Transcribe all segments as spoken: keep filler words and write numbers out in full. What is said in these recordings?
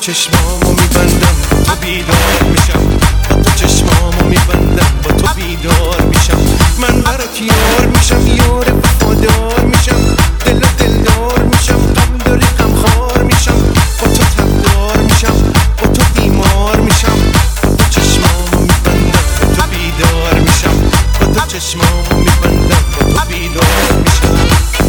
چشمامو میبندم با تو بیدار میشم، با تو چشمامو میبندم با تو بیدار میشم. من برات یار میشم، یار وفادار میشم، دل و دلدار میشم، غم داری غم خوار میشم، با تو تبدار میشم، با تو بیمار میشم. با تو چشمامو میبندم با تو بیدار میشم، با تو چشمامو میبندم با تو بیدار میشم.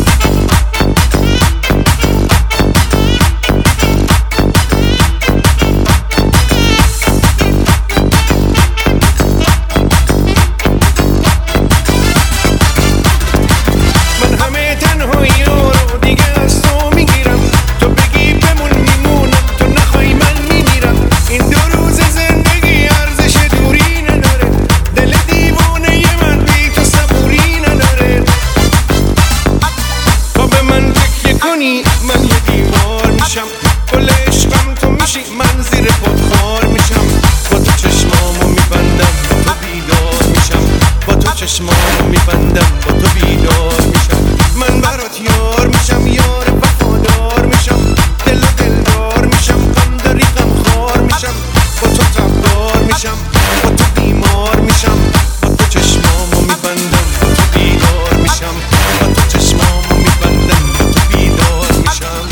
من یه دیوار میشم، گل عشقم تو میشی، من زیر خودخوار میشم. با تو چشمامو میبندم با تو بیدار میشم، با تو چشمامو میبندم با تو بیدار میشم. من برات یار میشم، یار وفادار میشم، دل و دلدار میشم، غم داری غم خوار میشم، با تو تبدار میشم، با تو بیمار میشم. با تو چشمامو میبندم با تو بیدار میشم، با تو چشمامو میبندم با تو بیدار میشم.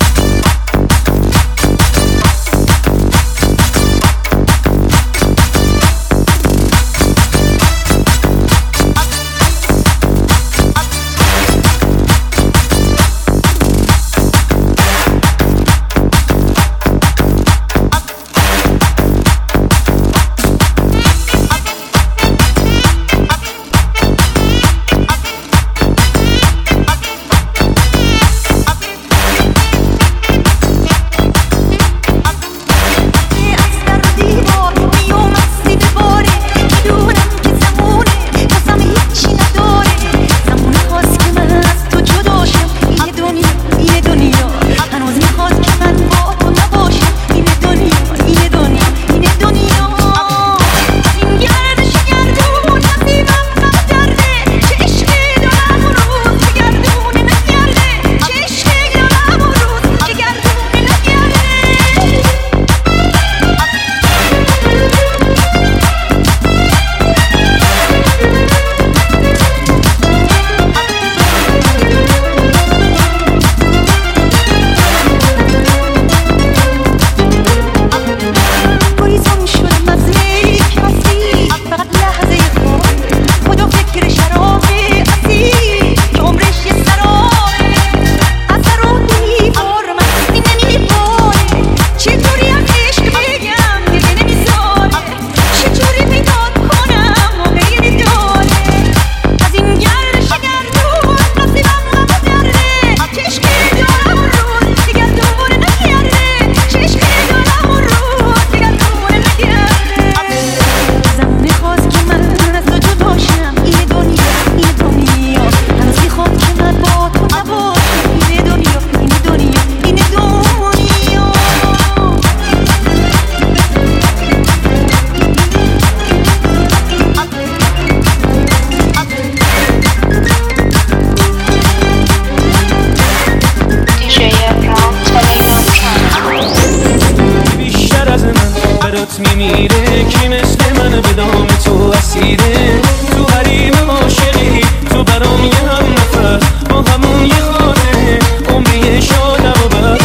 میمیره کی مثل من به دام تو اسیره، تو حریم عاشقی تو برام یه هم نفس، با همون یه خاطره عمری شادم و بس.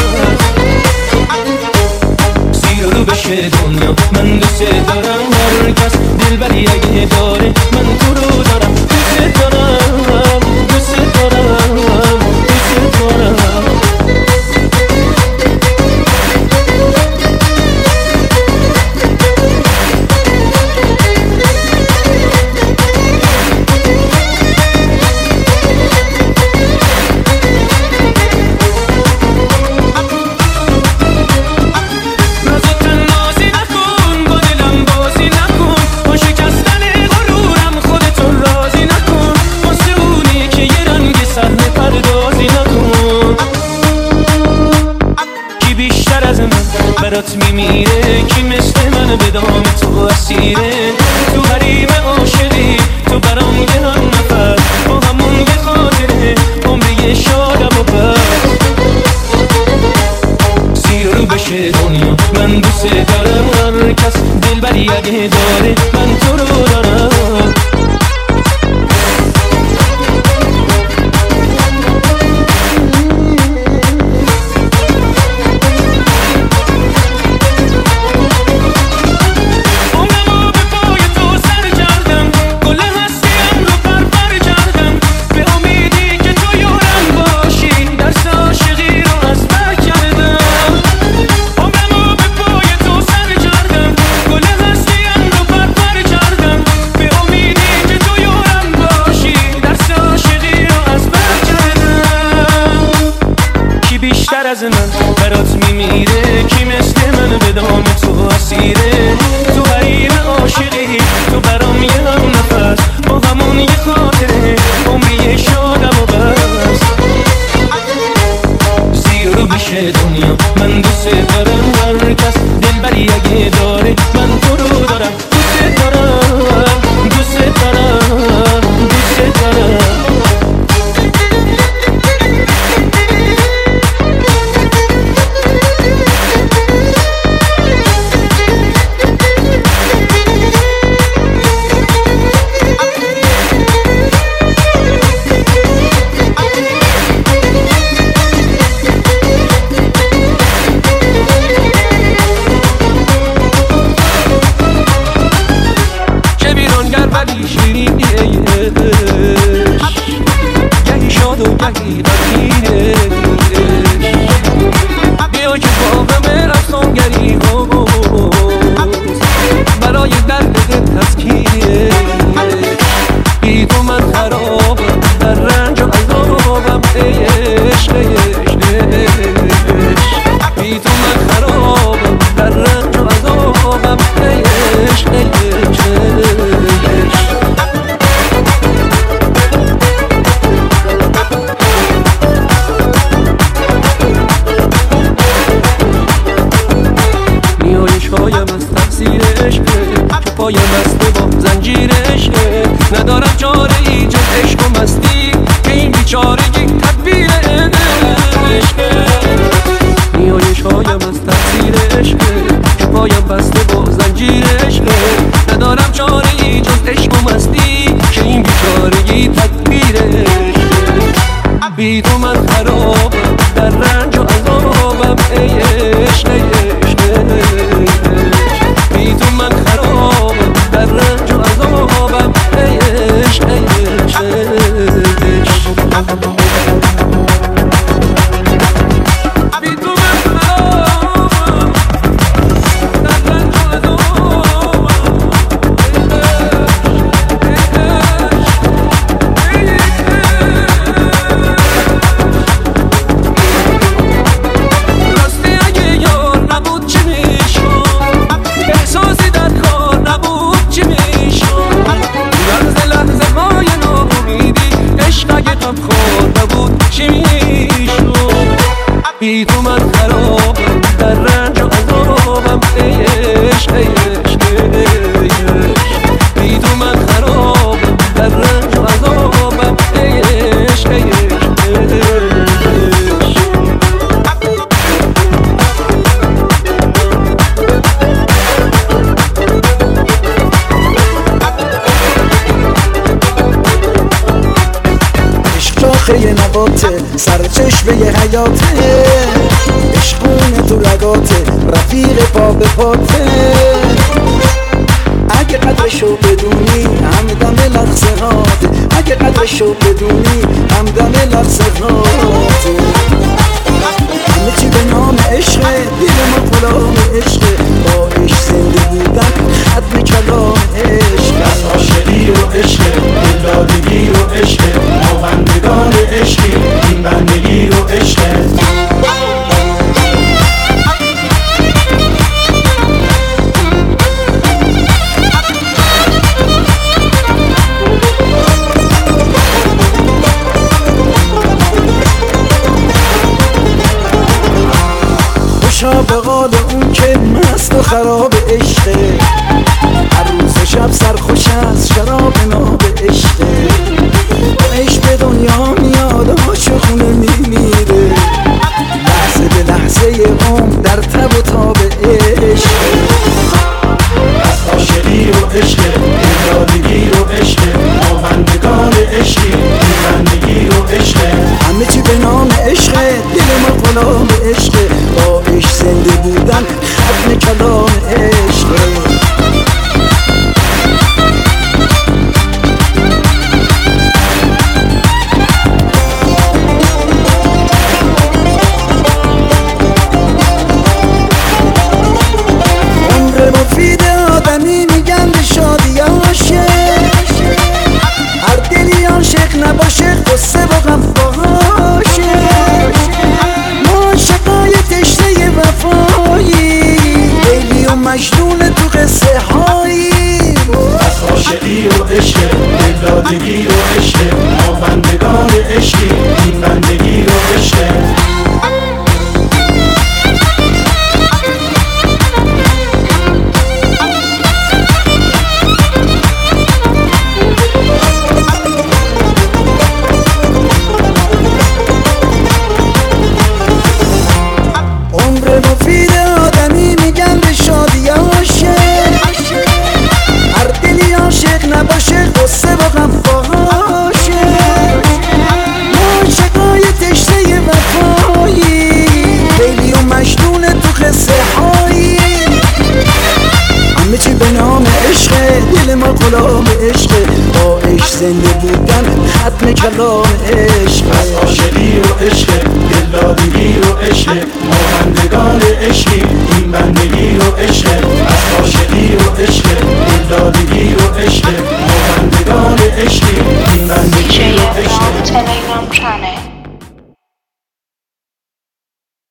زیر رو بشه دنیا من دوست دارم، هر کس دلبری اگه داره من تو رو دارم، دوست دارم دوست دارم دوست دارم. برات میمیره کی مثل من به دام تو اسیره، تو حریم عاشقی تو برام یه هم نفس، با همون یه خاطره عمری شادم و بس. زیر رو بشه دنیا هم یه هم نفس با همون یه خاطره عمری شادم و بس زیر و بشه دنیا من دوست دارم هر کس دلبری اگه داره من تو رو دارم دوست دارم دوست دارم دوست دارم گهی شاد و گهی غمگینه بیا که با همه افسانگری ها برای درد دل تسکینه بی تو من خرابم در رنج و عذابم ای عشق ای عشق بی تو من خرابم در رنج و عذابم ای عشق ای عشق پایم بسته با زنجیر عشقه ندارم چاره ای جز عشق و مستی که این بیچارگی تدبیر عشقه نیایش هایم از تقصیر عشقه که پایم بسته با زنجیر عشقه ندارم چاره ای جز عشق و مستی که این بیچارگی تدبیر عشقه بی تو من خرابم در رنج و عذابم ای عشق ای عشق بی تو من خرابم در رنج و عذابم ای عشق ای عشق بی تو من خرابم در رنج و عذابم راستی اگه یار نبود چی میشم احساسی در کار نبود چی میشم لحظه لحظه های ناامیدی عشق اگه غم خور نبود چی میشم بی تو من خرابم در رنج و عذابم ای عشق ای عشق بی تو من خرابم در رنج و عذابم ای عشق ای عشق شاخه نباته سر چشمه حیاته عشقونه تو رگاته رفیق پا به پاته اگه قدرشو بدونی همدم لحظه هاته اگه قدرشو بدونی همدم لحظه هاته همه چی به نام عشقه دل ما غلام عشقه با عشق زنده بودن ختم کلام عشق از عاشقی و عشقه دلدادگی و عشقه ما بندگان عشقی این بندگی و عشقه دلدادگی و عشق دلدادگی و عشق ما بندگان عشقی این بندگی و عشق نباشه قصه با غم باشه ما شقای تشنه وفایی لیلی و مجنون تو قصه هایی همه چی به نام عشقه دل ما غلام عشقه با عشق زنده بودن ختم کلام عشق از عاشقی و عشق دلدادگی و عشق ما بندگان عشقی این بندگی و عشق از عاشقی و عشق دلدادگی و عشق ما بندگان عشقی این بندگی و عشق Telegram channel